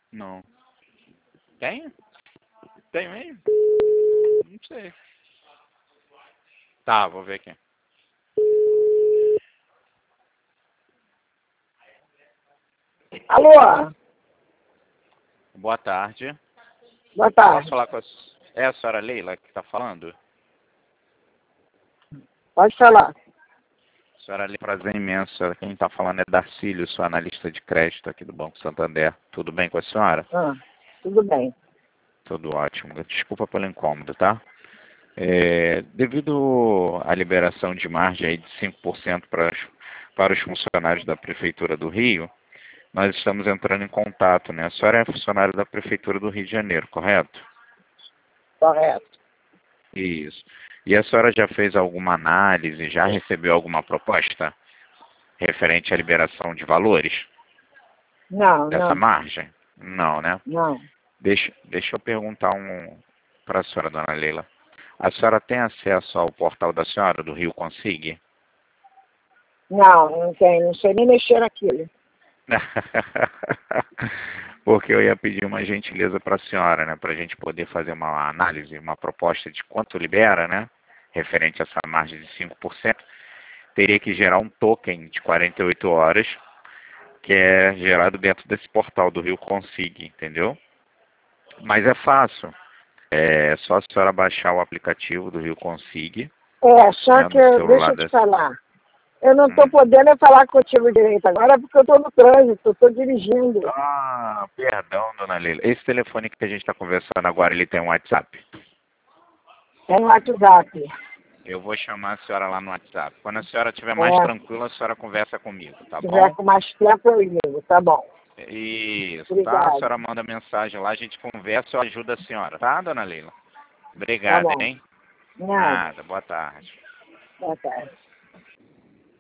Não. Tem? Tem mesmo? Não sei. Tá, vou ver aqui. Alô? Boa tarde. Boa Posso tarde. falar com a... É a senhora Leila que está falando? Pode falar. Senhora Leila, prazer imenso. Quem está falando é Darcílio, sou analista de crédito aqui do Banco Santander. Tudo bem com a senhora? Tudo bem. Tudo ótimo. Desculpa pelo incômodo, tá? Devido à liberação de margem aí de 5% para os funcionários da Prefeitura do Rio, nós estamos entrando em contato, né? A senhora é funcionária da Prefeitura do Rio de Janeiro, correto? Correto. Isso. E a senhora já fez alguma análise, já recebeu alguma proposta referente à liberação de valores Não, dessa não, margem? Não, né? não. Deixa eu perguntar para a senhora, dona Leila. A senhora tem acesso ao portal da senhora, do Rio Consig? Não, não tem. Não sei nem mexer naquilo. Porque eu ia pedir uma gentileza para a senhora, né? Para a gente poder fazer uma análise, uma proposta de quanto libera, né? Referente a essa margem de 5%. Teria que gerar um token de 48 horas, que é gerado dentro desse portal do Rio Consig, entendeu? Mas é fácil. É só a senhora baixar o aplicativo do Rio Consig, Só né, que, no deixa celular eu te dessa. falar. Eu não estou podendo falar contigo direito agora porque eu estou no trânsito, eu estou dirigindo. Ah, perdão, dona Leila. Esse telefone que a gente está conversando agora, ele tem um WhatsApp? É no WhatsApp. Eu vou chamar a senhora lá no WhatsApp. Quando a senhora estiver mais É, tranquila, a senhora conversa comigo, tá se tiver bom? com mais tempo eu ligo, tá bom. Isso, tá? A Obrigada. senhora manda mensagem lá, a gente conversa, eu ajudo a senhora, tá, dona Leila? Tá Obrigado, bom. hein? Nada. Nada, boa tarde. Boa tarde.